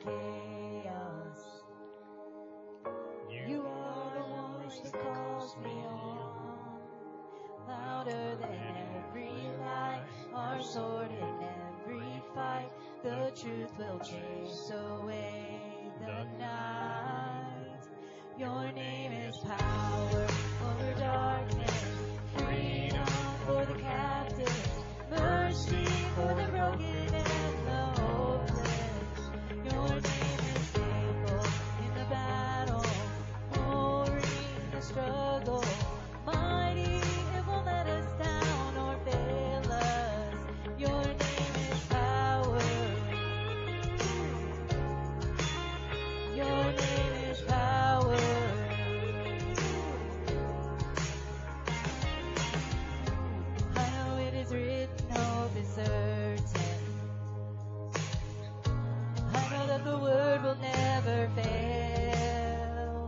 chaos. You are the voice that calls me on, louder than every lie, our sword in every fight. The truth will chase away the night. Your name is power over darkness, freedom for the captive, mercy for the broken and the hopeless. Your name is faithful in the battle, glory in the struggle, mighty, it won't let us down or fail us. Your name is power. Your name is power. I know it is written, hope is certain. I know that the word will never fail.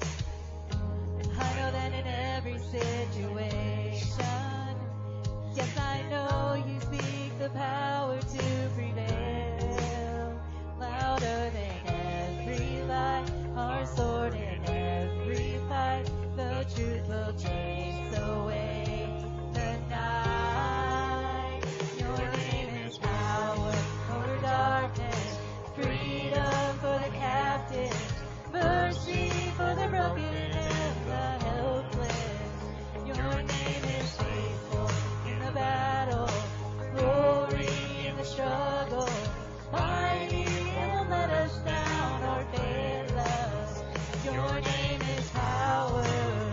I know that in every situation, yes, I know you speak the power to prevail. Louder than every lie, our sword in every fight, the truth will chase away the night. Your name is power over darkness, freedom for the captive, mercy for the broken and the helpless. Your name is faithful in the battle, glory in the struggle, mighty, it won't let us down or fail us. Your name is power.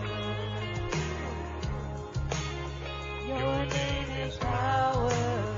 Your name is power.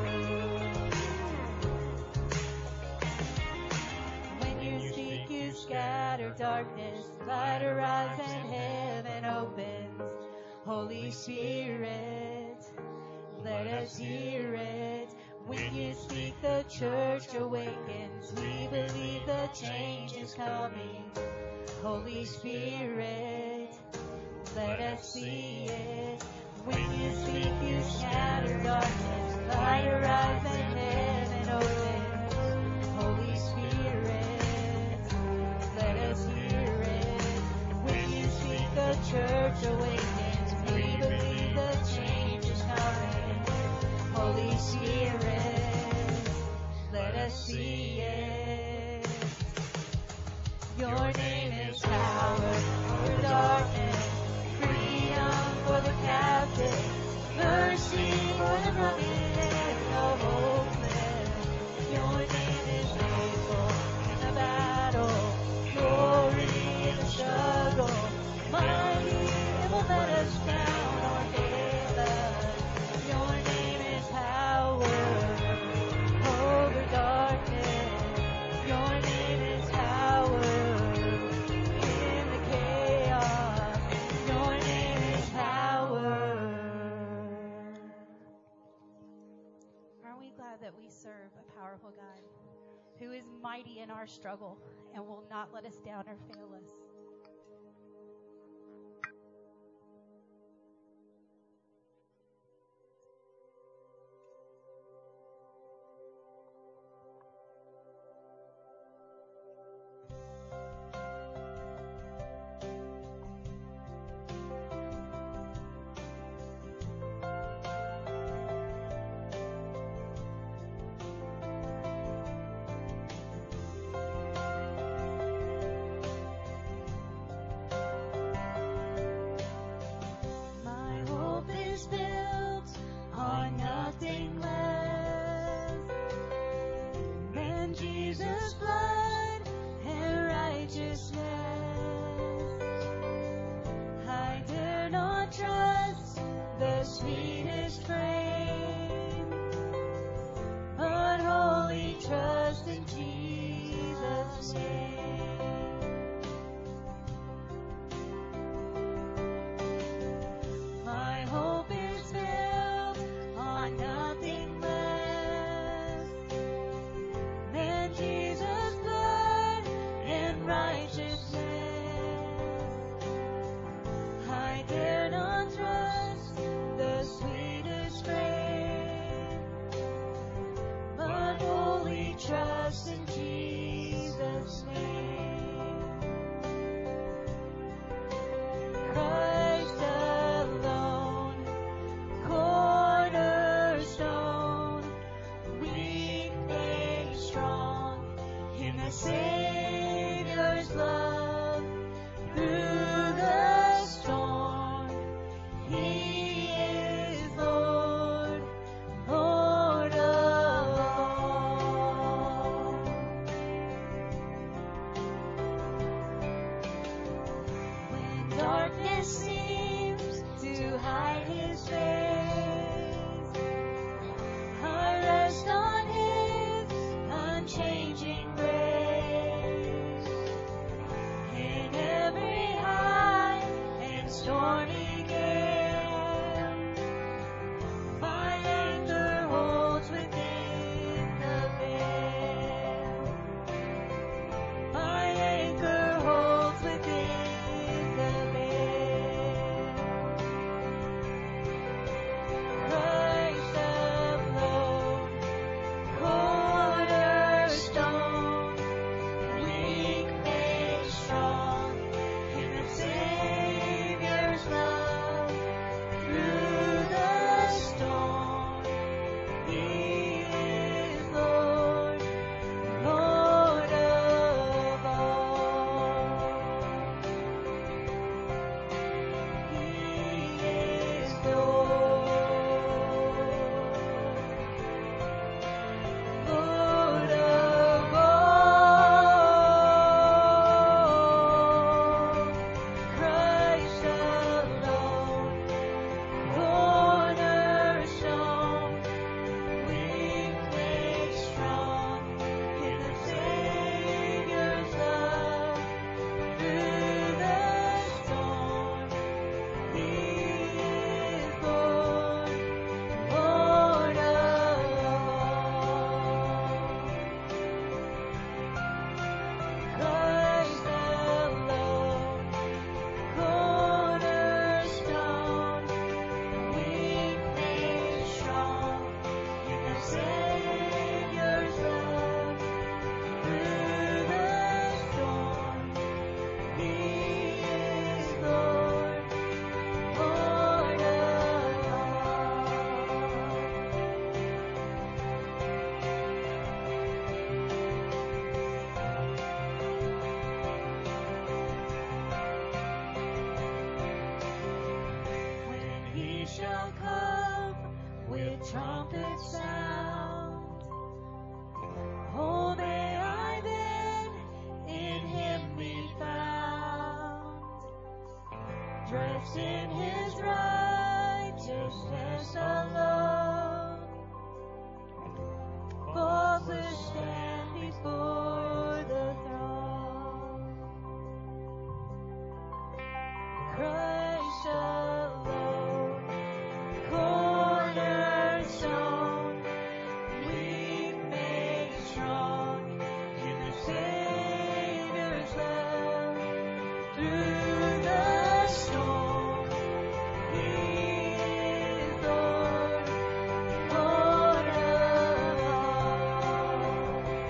When you speak, you scatter darkness, light arrives and heaven opens. Holy Spirit, let us hear it. When you speak, the church awakens. We believe the change is coming. Holy Spirit, let us see it. When you speak, you scatter darkness, light arrives and heaven opens. Holy Spirit, let us hear it. When you speak, the church awakens. We believe the change is coming. Holy Spirit, let us see it. Your name is power over darkness, freedom for the captive, mercy for the broken and the hopeless. Your name is faithful in the battle, glory in the struggle, mighty, it won't let us down or fail us. Your name is power over darkness. Your name is power in the chaos. Your name is power. Aren't we glad that we serve a powerful God who is mighty in our struggle and will not let us down or fail us? Savior's love through the storm. He is Lord, Lord of all. When darkness seems to hide His face, I rest on His unchanging grace. In every high and stormy gale, my anchor holds within the veil. My anchor holds within the veil. Christ alone, cornerstone, weak made strong in the Savior's love through the storm. He is Lord, Lord of all. He is Lord, Lord of all. Christ alone, cornerstone, weak made strong in the Savior's love through the storm. He is Lord, Lord of all. Christ alone, cornerstone, weak made strong in the Savior's love through the storm. He is Lord, Lord of all. When He shall come with trumpet sound, oh, may I then in Him be found, dressed in His righteousness alone, faultless stand before the throne. Christ alone, cornerstone, weak made strong in the Savior's love through the storm. He is Lord, Lord of all.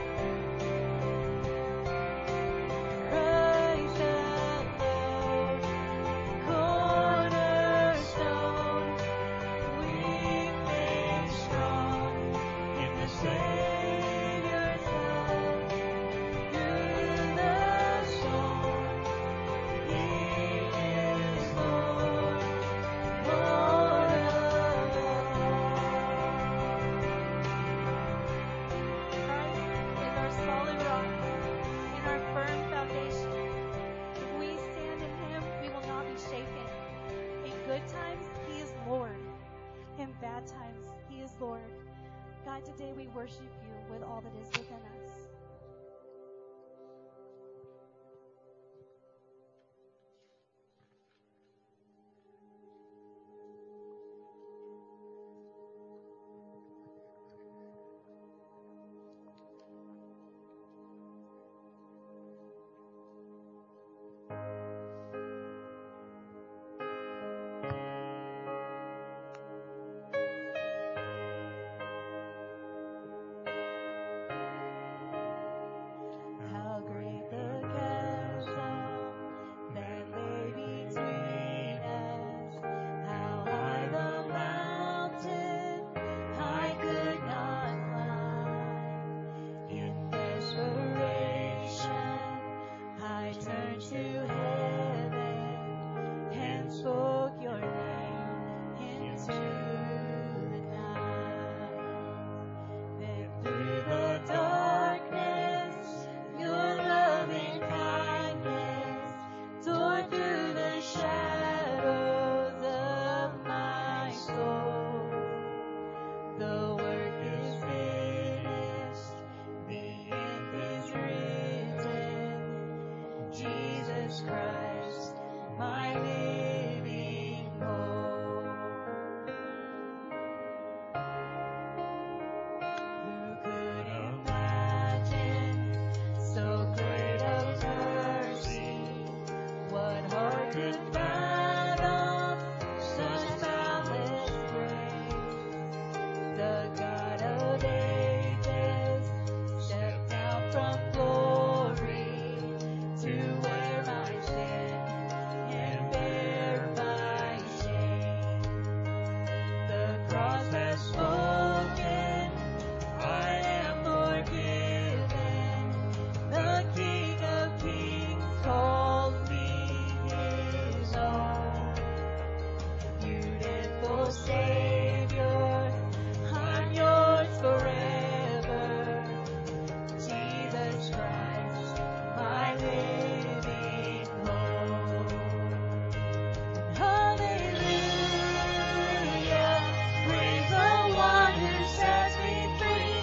Christ alone, cornerstone, weak made strong in the Savior's love through the storm. He is Lord, Lord of all. Christ is our solid rock and our firm foundation. If we stand in Him, we will not be shaken. In good times, He is Lord. In bad times, He is Lord. God, today we worship You with all that is within us. Jesus Christ, my living hope. Who could imagine so great a mercy? What heart could fathom such boundless grace? The God of ages stepped down from glory to wear my sin and bear my shame. The cross has spoken, I am forgiven. The King of Kings calls me his own. Beautiful Savior, I'm yours forever. Jesus Christ, my living hope. Hallelujah, praise the one who sets me free.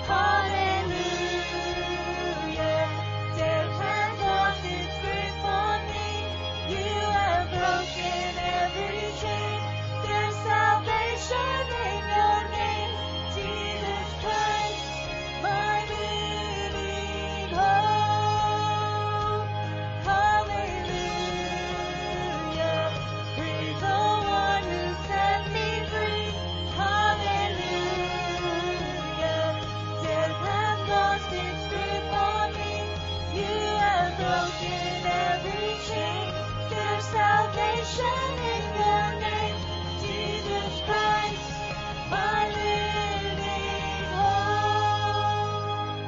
Hallelujah, death has lost its grip on me. You have broken every chain. There's salvation in your name, Jesus Christ, my living hope. Hallelujah, praise the one who set me free. Hallelujah, death has lost its grip on me. You have broken every chain. There's salvation in your name, Jesus Christ, my living hope.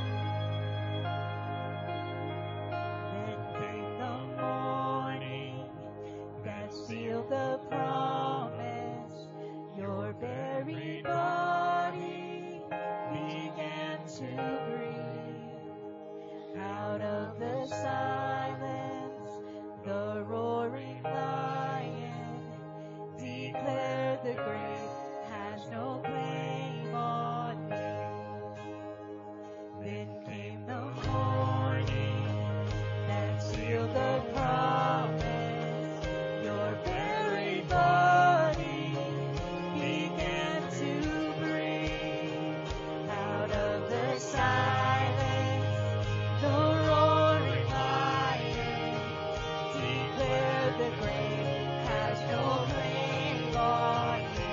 Then came the morning that sealed the promise. Your very body began to breathe. Out of the silence, the roaring lion declared the grave has no claim on me. Then came the morning that sealed the promise. Your very body began to breathe. Out of the silence, the roaring lion declared the grave has no claim on me.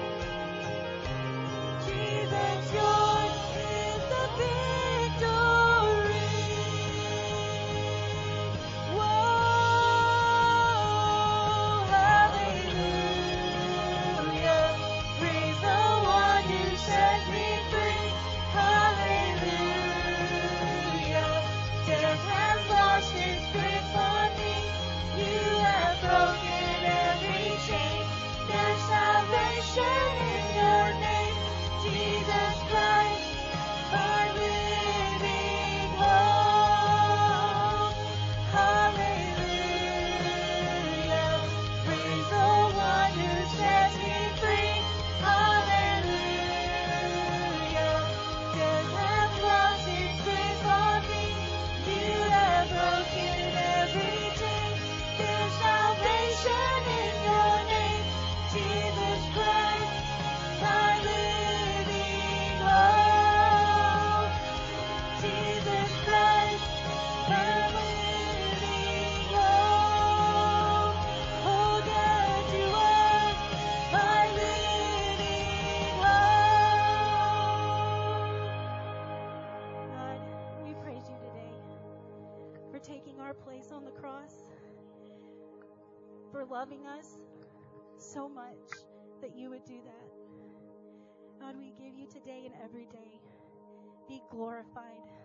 Jesus, yours is the victory. Whoa, hallelujah. Praise the one who set me free. Hallelujah. Death has lost its grip on me. You have broken every chain. There's salvation in your name, Jesus Christ, my living hope. Hallelujah, praise the one who sets me free. Hallelujah, death has lost its grip on me. You have broken every chain. There's salvation in your name, Jesus Christ, my living hope. Jesus Christ, my living hope. Oh God, you are my living hope. God, we praise you today for taking our place on the cross, for loving us so much that you would do that. God, we give you today and every day. Be glorified.